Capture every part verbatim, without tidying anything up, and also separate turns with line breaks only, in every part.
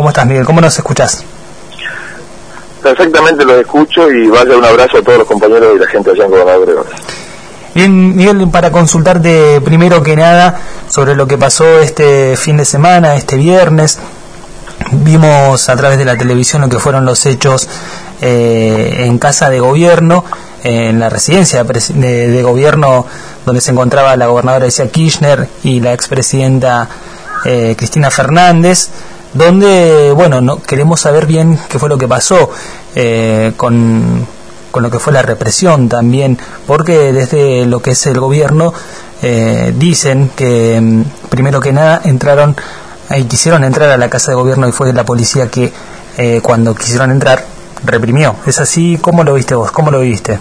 ¿Cómo estás, Miguel? ¿Cómo nos escuchás?
Perfectamente los escucho y vaya un abrazo a todos los compañeros y la gente allá en Gobernador Obregón.
Bien, Miguel, para consultarte primero que nada sobre lo que pasó este fin de semana, este viernes. Vimos a través de la televisión lo que fueron los hechos eh, en Casa de Gobierno, en la residencia de, de gobierno donde se encontraba la gobernadora Alicia Kirchner y la expresidenta eh, Cristina Fernández, donde, bueno, no queremos saber bien qué fue lo que pasó eh, con, con lo que fue la represión también, porque desde lo que es el gobierno eh, dicen que primero que nada entraron y quisieron entrar a la Casa de Gobierno y fue la policía que eh, cuando quisieron entrar reprimió. ¿Es así? ¿Cómo lo viste vos? ¿Cómo lo viste?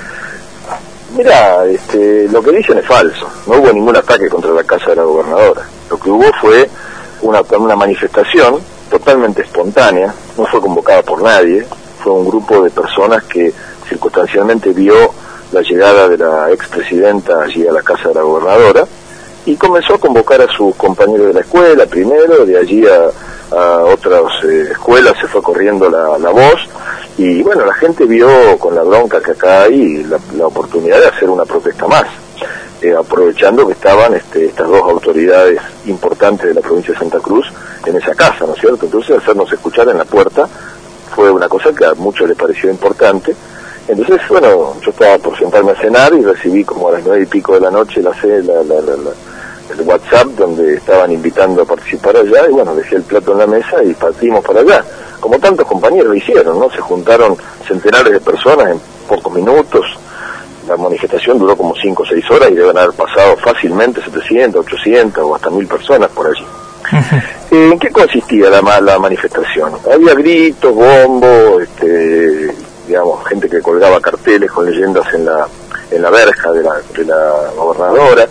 Mira, este, lo que dicen es falso. No hubo ningún ataque contra la Casa de la Gobernadora. Lo que hubo fue una, una manifestación totalmente espontánea, no fue convocada por nadie, fue un grupo de personas que circunstancialmente vio la llegada de la expresidenta allí a la Casa de la Gobernadora y comenzó a convocar a sus compañeros de la escuela primero, de allí a, a otras eh, escuelas se fue corriendo la, la voz, y bueno, la gente vio con la bronca que acá hay la, la oportunidad de hacer una protesta más, eh, aprovechando que estaban este, estas dos autoridades importantes de la provincia de Santa Cruz en esa casa, ¿no es cierto? Entonces hacernos escuchar en la puerta fue una cosa que a muchos les pareció importante. Entonces, bueno, yo estaba por sentarme a cenar y recibí como a las nueve y pico de la noche la, la, la, la, la el WhatsApp donde estaban invitando a participar allá, y bueno, dejé el plato en la mesa y partimos para allá, como tantos compañeros lo hicieron, ¿no? Se juntaron centenares de personas en pocos minutos, la manifestación duró como cinco o seis horas y deben haber pasado fácilmente setecientas, ochocientas o hasta mil personas por allí. eh, ¿En qué consistía la, la manifestación? Había gritos, bombos, este, digamos, gente que colgaba carteles con leyendas en la en la verja de la, de la gobernadora.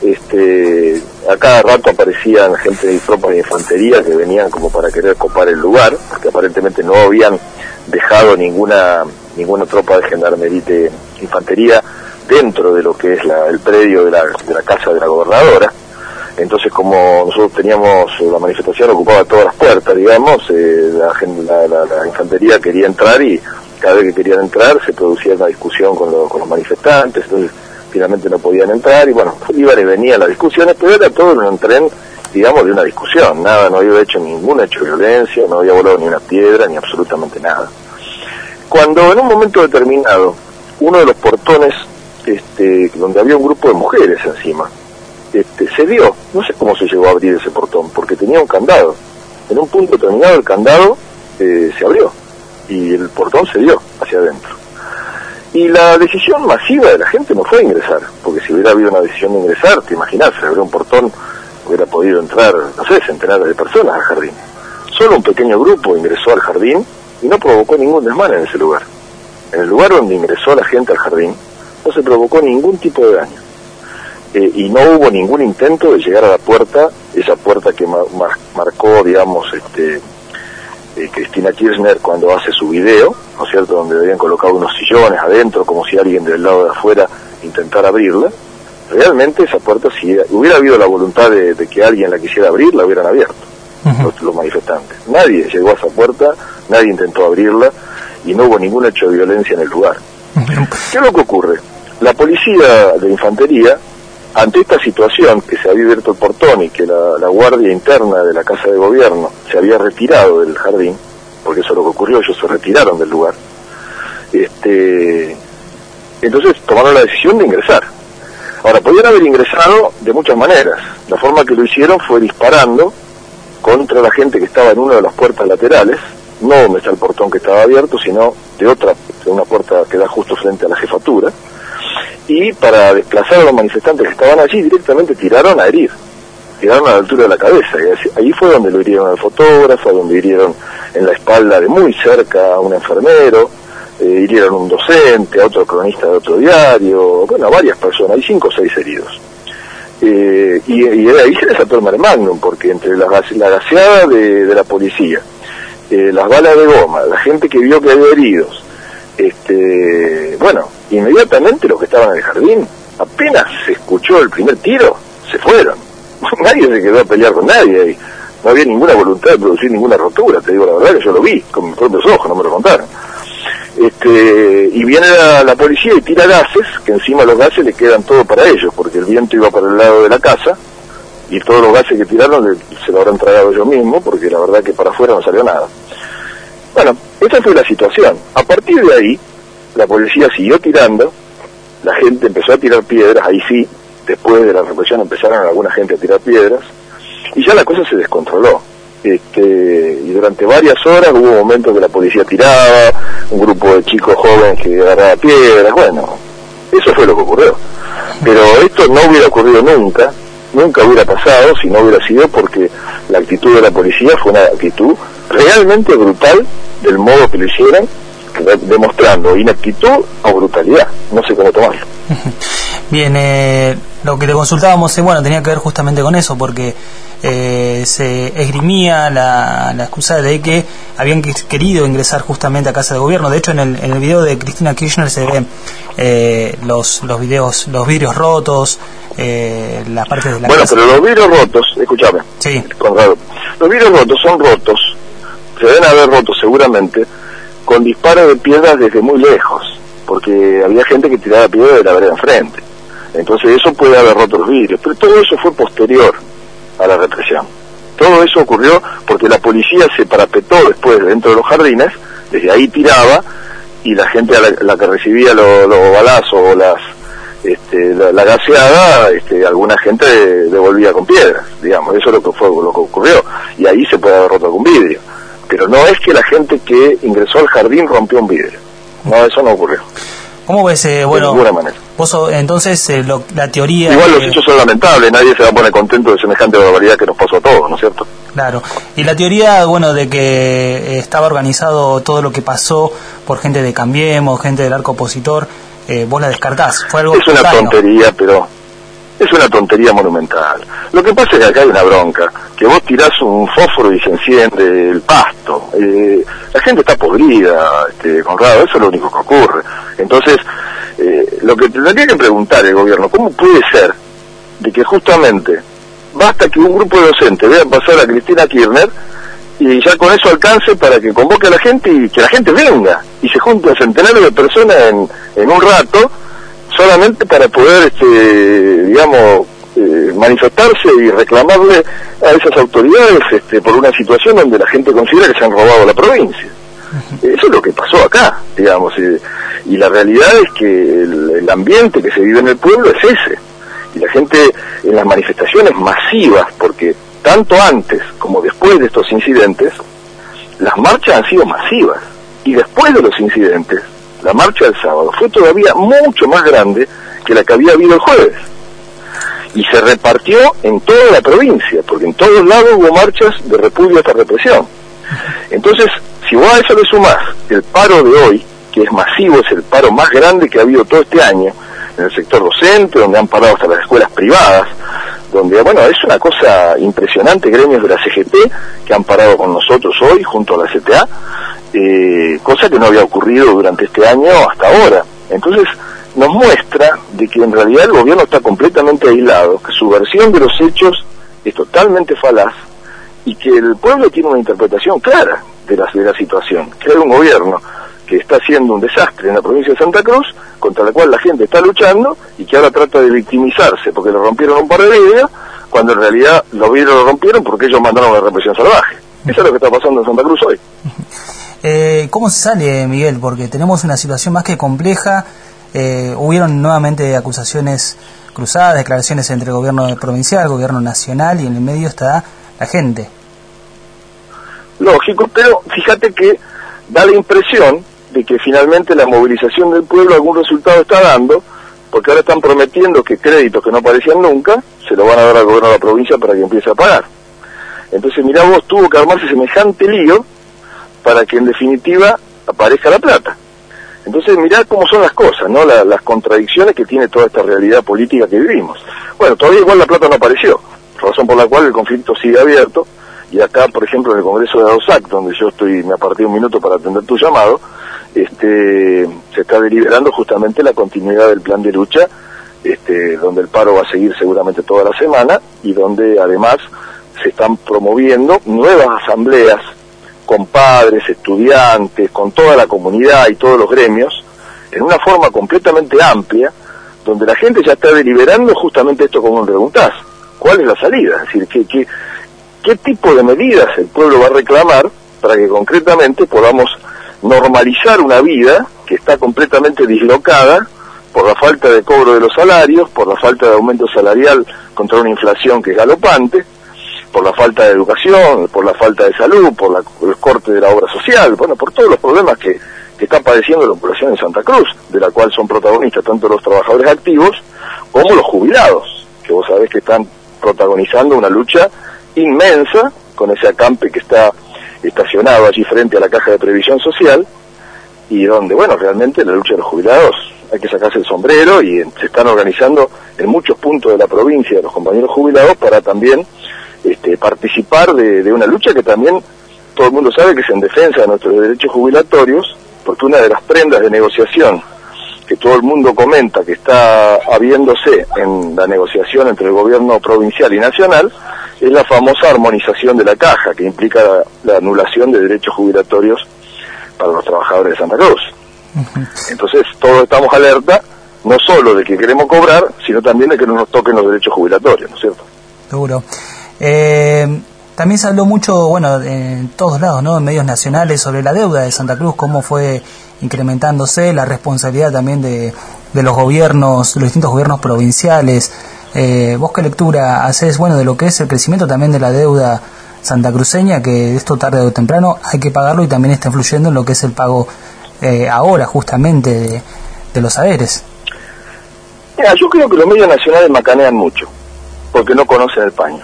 Este, a cada rato aparecían gente de tropas de infantería que venían como para querer copar el lugar, porque aparentemente no habían dejado ninguna ninguna tropa de gendarmería de infantería dentro de lo que es la, el predio de la, de la casa de la gobernadora. Entonces, como nosotros teníamos la manifestación ocupaba todas las puertas, digamos, eh, la, la, la, la infantería quería entrar y cada vez que querían entrar se producía una discusión con, lo, con los manifestantes, entonces finalmente no podían entrar y bueno, iban y venían las discusiones, pero era todo en un tren, digamos, de una discusión, nada, no había hecho ningún hecho de violencia, no había volado ni una piedra, ni absolutamente nada. Cuando en un momento determinado, uno de los portones, este, donde había un grupo de mujeres encima, este, se dio, no sé cómo se llegó a abrir ese portón, porque tenía un candado, en un punto determinado el candado eh, se abrió, y el portón se dio hacia adentro. Y la decisión masiva de la gente no fue ingresar, porque si hubiera habido una decisión de ingresar, te imaginas, se abrió un portón, hubiera podido entrar, no sé, centenares de personas al jardín. Solo un pequeño grupo ingresó al jardín y no provocó ningún desmán en ese lugar. En el lugar donde ingresó la gente al jardín, no se provocó ningún tipo de daño. Eh, y no hubo ningún intento de llegar a la puerta, esa puerta que mar mar marcó, digamos, este... Eh, Cristina Kirchner cuando hace su video, ¿no es cierto?, donde habían colocado unos sillones adentro, como si alguien del lado de afuera intentara abrirla. Realmente esa puerta, si hubiera habido la voluntad de, de que alguien la quisiera abrir, la hubieran abierto, uh-huh. los, los manifestantes. Nadie llegó a esa puerta, nadie intentó abrirla, y no hubo ningún hecho de violencia en el lugar. Uh-huh. ¿Qué es lo que ocurre? La policía de infantería, ante esta situación, que se había abierto el portón y que la, la guardia interna de la Casa de Gobierno se había retirado del jardín, porque eso es lo que ocurrió, ellos se retiraron del lugar, este, entonces tomaron la decisión de ingresar. Ahora, podían haber ingresado de muchas maneras. La forma que lo hicieron fue disparando contra la gente que estaba en una de las puertas laterales, no donde está el portón que estaba abierto, sino de otra, de una puerta que da justo frente a la jefatura, y para desplazar a los manifestantes que estaban allí directamente tiraron a herir, tiraron a la altura de la cabeza, y ahí fue donde lo hirieron al fotógrafo, donde hirieron en la espalda de muy cerca a un enfermero, eh, hirieron a un docente, a otro cronista de otro diario, bueno, a varias personas, hay cinco o seis heridos. Eh, y, y de ahí se desató el mare magnum, porque entre la, la gaseada de, de la policía, eh, las balas de goma, la gente que vio que había heridos, este, bueno, inmediatamente los que estaban en el jardín, apenas se escuchó el primer tiro, se fueron. Nadie se quedó a pelear con nadie ahí. no había ninguna voluntad de producir ninguna rotura, te digo la verdad que yo lo vi con mis propios ojos, no me lo contaron. Este, y viene la, la policía y tira gases, que encima los gases le quedan todo para ellos, porque el viento iba para el lado de la casa, y todos los gases que tiraron le, se lo habrán tragado yo mismo, porque la verdad que para afuera no salió nada. Bueno, esa fue la situación. A partir de ahí, la policía siguió tirando, la gente empezó a tirar piedras, ahí sí, después de la represión empezaron alguna gente a tirar piedras, y ya la cosa se descontroló. Este, y durante varias horas hubo momentos que la policía tiraba, un grupo de chicos jóvenes que agarraba piedras, bueno, eso fue lo que ocurrió. Pero esto no hubiera ocurrido nunca, nunca hubiera pasado si no hubiera sido porque la actitud de la policía fue una actitud realmente brutal del modo que lo hicieron, demostrando inactitud o brutalidad, no sé cómo tomarlo.
Bien, eh, lo que te consultábamos, eh, bueno, tenía que ver justamente con eso, porque eh, se esgrimía la, la excusa de que habían querido ingresar justamente a Casa de Gobierno. De hecho, en el, en el video de Cristina Kirchner se ven eh, los los videos, los vidrios rotos, eh, las partes de la
bueno,
casa.
Pero los vidrios rotos, escúchame,
sí.
Conrado, los vidrios rotos son rotos, se deben haber roto seguramente con disparos de piedras desde muy lejos, porque había gente que tiraba piedras de la vereda enfrente. Entonces eso puede haber roto los vidrios, pero todo eso fue posterior a la represión. Todo eso ocurrió porque la policía se parapetó después dentro de los jardines, desde ahí tiraba, y la gente a la, la que recibía los, los balazos o las este, la, la gaseada, este, alguna gente devolvía con piedras, digamos, eso es lo que fue lo que ocurrió, y ahí se puede haber roto algún vidrio, pero no es que la gente que ingresó al jardín rompió un vidrio, no, eso no ocurrió.
¿Cómo ves, eh, bueno,
de ninguna manera?
Vos, entonces, eh, lo, la teoría...
Igual los
eh,
hechos son lamentables, nadie se va a poner contento de semejante barbaridad que nos pasó a todos, ¿no es cierto?
Claro, y la teoría, bueno, de que estaba organizado todo lo que pasó por gente de Cambiemos, gente del arco opositor, eh, vos la descartás, fue algo...
Es una
extraño.
tontería, pero... Es una tontería monumental. Lo que pasa es que acá hay una bronca, que vos tirás un fósforo y se enciende el pasto. Eh, la gente está podrida, este, Conrado, eso es lo único que ocurre. Entonces, eh, lo que tendría que preguntar el gobierno, ¿cómo puede ser de que justamente basta que un grupo de docentes vea pasar a Cristina Kirchner y ya con eso alcance para que convoque a la gente y que la gente venga y se junten centenares de personas en, en un rato, solamente para poder, este, digamos, eh, manifestarse y reclamarle a esas autoridades este, por una situación donde la gente considera que se han robado la provincia? Eso es lo que pasó acá, digamos, eh, y la realidad es que el, el ambiente que se vive en el pueblo es ese, y la gente en las manifestaciones masivas, porque tanto antes como después de estos incidentes, las marchas han sido masivas, y después de los incidentes, la marcha del sábado fue todavía mucho más grande que la que había habido el jueves. Y se repartió en toda la provincia, porque en todos lados hubo marchas de repudio a esta represión. Entonces, si vos a eso le sumás el paro de hoy, que es masivo, es el paro más grande que ha habido todo este año, en el sector docente, donde han parado hasta las escuelas privadas, donde, bueno, es una cosa impresionante, gremios de la C G T que han parado con nosotros hoy, junto a la C T A, eh, cosa que no había ocurrido durante este año hasta ahora. Entonces, nos muestra de que en realidad el gobierno está completamente aislado, que su versión de los hechos es totalmente falaz, y que el pueblo tiene una interpretación clara de la, de la situación, que hay un gobierno que está haciendo un desastre en la provincia de Santa Cruz, contra la cual la gente está luchando, y que ahora trata de victimizarse porque le rompieron un par de vidrios, cuando en realidad los vidrios lo rompieron porque ellos mandaron la represión salvaje. Eso es lo que está pasando en Santa Cruz hoy.
Eh, ¿Cómo se sale, Miguel? Porque tenemos una situación más que compleja. Eh, hubieron nuevamente acusaciones cruzadas, declaraciones entre el gobierno provincial, el gobierno nacional, y en el medio está la gente.
Lógico, pero fíjate que da la impresión de que finalmente la movilización del pueblo algún resultado está dando, porque ahora están prometiendo que créditos que no aparecían nunca se lo van a dar al gobierno de la provincia para que empiece a pagar. Entonces, mirá vos, tuvo que armarse semejante lío para que en definitiva aparezca la plata. Entonces, mirá cómo son las cosas, ¿no? La, las contradicciones que tiene toda esta realidad política que vivimos. Bueno, todavía igual la plata no apareció, razón por la cual el conflicto sigue abierto, y acá, por ejemplo, en el Congreso de ADOSAC, donde yo estoy, me aparté un minuto para atender tu llamado, este, se está deliberando justamente la continuidad del plan de lucha, este, donde el paro va a seguir seguramente toda la semana, y donde además se están promoviendo nuevas asambleas con padres, estudiantes, con toda la comunidad y todos los gremios, en una forma completamente amplia, donde la gente ya está deliberando justamente esto como me preguntás, ¿cuál es la salida? Es decir, ¿qué, qué, qué tipo de medidas el pueblo va a reclamar para que concretamente podamos normalizar una vida que está completamente dislocada por la falta de cobro de los salarios, por la falta de aumento salarial contra una inflación que es galopante, por la falta de educación, por la falta de salud, por la, el corte de la obra social, bueno, por todos los problemas que, que está padeciendo la población de Santa Cruz, de la cual son protagonistas tanto los trabajadores activos como los jubilados, que vos sabés que están protagonizando una lucha inmensa con ese acampe que está estacionado allí frente a la Caja de Previsión Social, y donde, bueno, realmente la lucha de los jubilados hay que sacarse el sombrero, y se están organizando en muchos puntos de la provincia los compañeros jubilados para también este, participar de, de una lucha que también todo el mundo sabe que es en defensa de nuestros derechos jubilatorios, porque una de las prendas de negociación que todo el mundo comenta que está habiéndose en la negociación entre el gobierno provincial y nacional es la famosa armonización de la caja, que implica la, la anulación de derechos jubilatorios para los trabajadores de Santa Cruz. Uh-huh. Entonces todos estamos alerta, no solo de que queremos cobrar, sino también de que no nos toquen los derechos jubilatorios, ¿no es cierto?
Seguro. Eh, también se habló mucho, bueno, en todos lados, ¿no?, en medios nacionales, sobre la deuda de Santa Cruz, cómo fue incrementándose, la responsabilidad también de, de los gobiernos, los distintos gobiernos provinciales. Eh, ¿Vos qué lectura hacés, bueno, de lo que es el crecimiento también de la deuda santacruceña, que esto tarde o temprano hay que pagarlo y también está influyendo en lo que es el pago eh, ahora justamente de, de los haberes?
Mira, yo creo que los medios nacionales macanean mucho, porque no conocen el paño.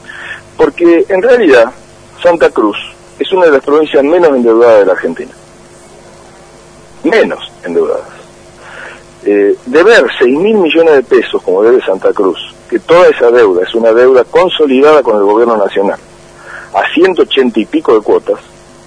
Porque en realidad Santa Cruz es una de las provincias menos endeudadas de la Argentina. Menos endeudadas. Eh, deber seis mil millones de pesos, como debe Santa Cruz, que toda esa deuda es una deuda consolidada con el gobierno nacional, a ciento ochenta y pico de cuotas,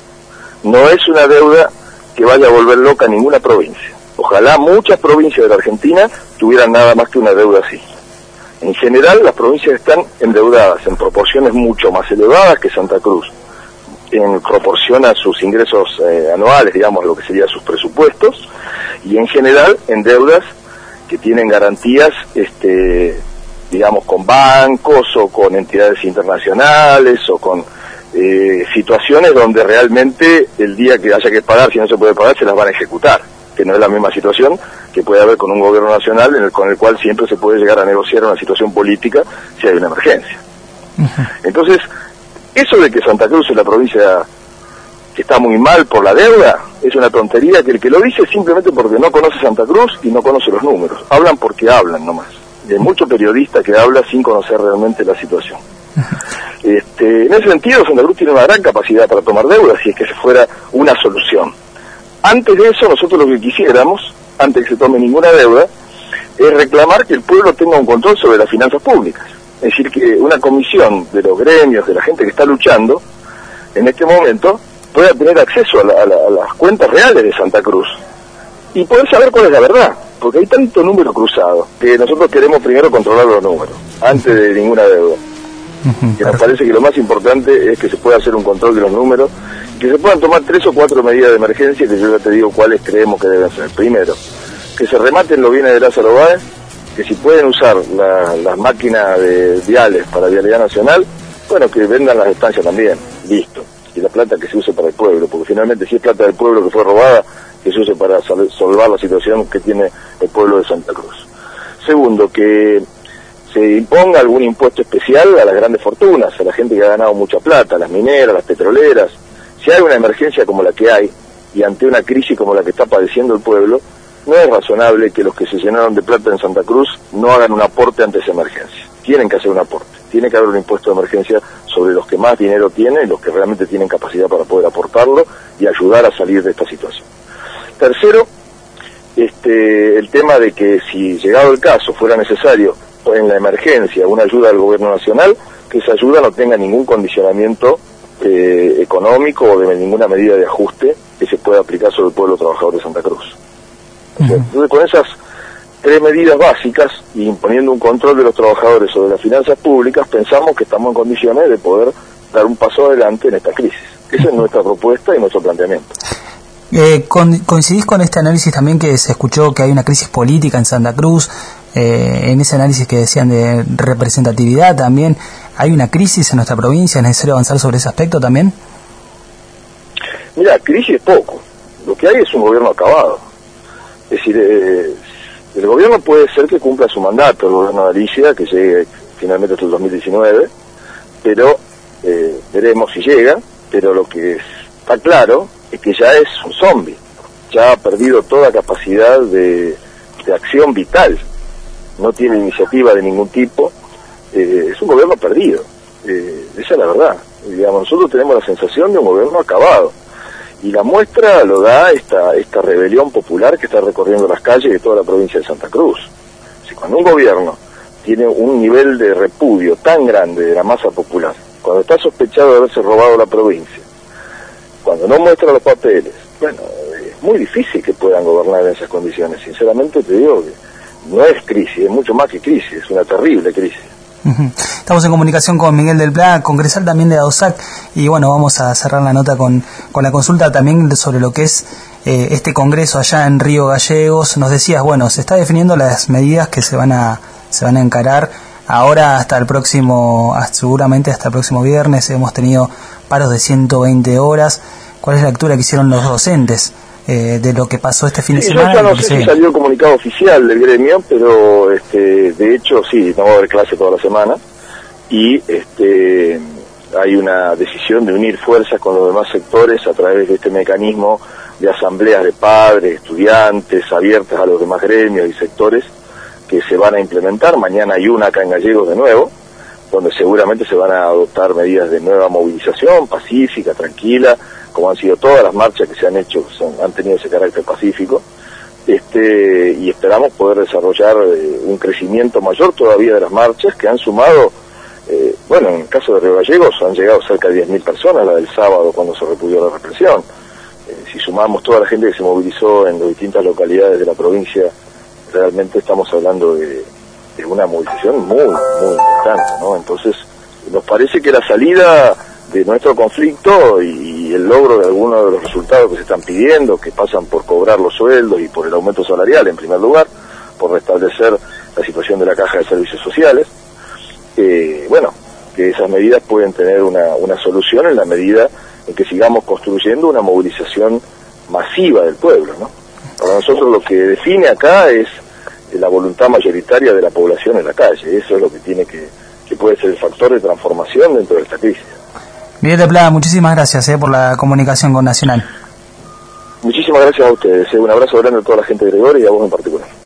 no es una deuda que vaya a volver loca a ninguna provincia. Ojalá muchas provincias de la Argentina tuvieran nada más que una deuda así. En general, las provincias están endeudadas en proporciones mucho más elevadas que Santa Cruz, en proporción a sus ingresos eh, anuales, digamos, lo que serían sus presupuestos, y en general en deudas que tienen garantías, este, digamos, con bancos o con entidades internacionales o con eh, situaciones donde realmente el día que haya que pagar, si no se puede pagar, se las van a ejecutar, que no es la misma situación que puede haber con un gobierno nacional en el, con el cual siempre se puede llegar a negociar una situación política si hay una emergencia. Uh-huh. Entonces, eso de que Santa Cruz es la provincia que está muy mal por la deuda, es una tontería, que el que lo dice es simplemente porque no conoce Santa Cruz y no conoce los números. Hablan porque hablan nomás. Y hay mucho periodista que habla sin conocer realmente la situación. Este, en ese sentido, Santa Cruz tiene una gran capacidad para tomar deuda, si es que se fuera una solución. Antes de eso, nosotros lo que quisiéramos, antes de que se tome ninguna deuda, es reclamar que el pueblo tenga un control sobre las finanzas públicas. Es decir, que una comisión de los gremios, de la gente que está luchando, en este momento, pueda tener acceso a, la, a, la, a las cuentas reales de Santa Cruz y poder saber cuál es la verdad, porque hay tanto número cruzado que nosotros queremos primero controlar los números, antes de ninguna deuda. Uh-huh, que nos parece que lo más importante es que se pueda hacer un control de los números, que se puedan tomar tres o cuatro medidas de emergencia, que yo ya te digo cuáles creemos que deben ser. Primero, que se rematen los bienes de Lázaro Báez, que si pueden usar la, las máquinas de viales para Vialidad Nacional, bueno, que vendan las estancias también, listo. Y la plata que se use para el pueblo, porque finalmente si es plata del pueblo que fue robada, que se use para salvar la situación que tiene el pueblo de Santa Cruz. Segundo, que se imponga algún impuesto especial a las grandes fortunas, a la gente que ha ganado mucha plata, a las mineras, a las petroleras. Si hay una emergencia como la que hay, y ante una crisis como la que está padeciendo el pueblo, no es razonable que los que se llenaron de plata en Santa Cruz no hagan un aporte ante esa emergencia. Tienen que hacer un aporte. Tiene que haber un impuesto de emergencia sobre los que más dinero tienen y los que realmente tienen capacidad para poder aportarlo y ayudar a salir de esta situación. Tercero, este, el tema de que si llegado el caso fuera necesario en la emergencia una ayuda del gobierno nacional, que esa ayuda no tenga ningún condicionamiento eh, económico o de ninguna medida de ajuste que se pueda aplicar sobre el pueblo trabajador de Santa Cruz. O sea, entonces, con esas tres medidas básicas y imponiendo un control de los trabajadores sobre las finanzas públicas, pensamos que estamos en condiciones de poder dar un paso adelante en esta crisis. Esa es nuestra propuesta y nuestro planteamiento.
Eh, con, ¿Coincidís con este análisis también que se escuchó que hay una crisis política en Santa Cruz? Eh, en ese análisis que decían de representatividad también, ¿hay una crisis en nuestra provincia? ¿Es necesario avanzar sobre ese aspecto también?
Mira, crisis es poco. Lo que hay es un gobierno acabado. Es decir, eh, el gobierno puede ser que cumpla su mandato, el gobierno de Alicia, que llegue finalmente hasta el dos mil diecinueve, pero eh, veremos si llega, pero lo que está claro es que ya es un zombie, ya ha perdido toda capacidad de, de acción vital, no tiene iniciativa de ningún tipo, eh, es un gobierno perdido, eh, esa es la verdad. Digamos, nosotros tenemos la sensación de un gobierno acabado, y la muestra lo da esta, esta rebelión popular que está recorriendo las calles de toda la provincia de Santa Cruz. Si cuando un gobierno tiene un nivel de repudio tan grande de la masa popular, cuando está sospechado de haberse robado la provincia, cuando no muestra los papeles, bueno, es muy difícil que puedan gobernar en esas condiciones. Sinceramente te digo que no es crisis, es mucho más que crisis, es una terrible crisis.
Uh-huh. Estamos en comunicación con Miguel del Pla, congresal también de ADOSAC, y bueno, vamos a cerrar la nota con, con la consulta también sobre lo que es eh, este congreso allá en Río Gallegos. Nos decías, bueno, se está definiendo las medidas que se van a se van a encarar ahora hasta el próximo, seguramente hasta el próximo viernes. Hemos tenido paros de ciento veinte horas. ¿Cuál es la lectura que hicieron los docentes eh, de lo que pasó este fin de
sí,
semana?
Yo ya no sé si salió el comunicado oficial del gremio, pero este, de hecho sí, no va a haber clase toda la semana, y este, hay una decisión de unir fuerzas con los demás sectores a través de este mecanismo de asambleas de padres, estudiantes, abiertas a los demás gremios y sectores, que se van a implementar. Mañana hay una acá en Gallegos de nuevo, donde seguramente se van a adoptar medidas de nueva movilización, pacífica, tranquila, como han sido todas las marchas que se han hecho, son, han tenido ese carácter pacífico, este, y esperamos poder desarrollar eh, un crecimiento mayor todavía de las marchas, que han sumado, eh, bueno, en el caso de Río Gallegos han llegado cerca de diez mil personas, la del sábado cuando se repudió la represión. Eh, si sumamos toda la gente que se movilizó en las distintas localidades de la provincia, realmente estamos hablando de, de una movilización muy, muy importante, ¿no? Entonces, nos parece que la salida de nuestro conflicto y, y el logro de algunos de los resultados que se están pidiendo, que pasan por cobrar los sueldos y por el aumento salarial en primer lugar, por restablecer la situación de la caja de servicios sociales, eh, bueno, que esas medidas pueden tener una, una solución en la medida en que sigamos construyendo una movilización masiva del pueblo, ¿no? Para nosotros lo que define acá es la voluntad mayoritaria de la población en la calle. Eso es lo que tiene que, que puede ser el factor de transformación dentro de esta crisis.
Miguel del Pla, muchísimas gracias eh, por la comunicación con Nacional.
Muchísimas gracias a ustedes. Eh. Un abrazo grande a toda la gente de Gregorio y a vos en particular.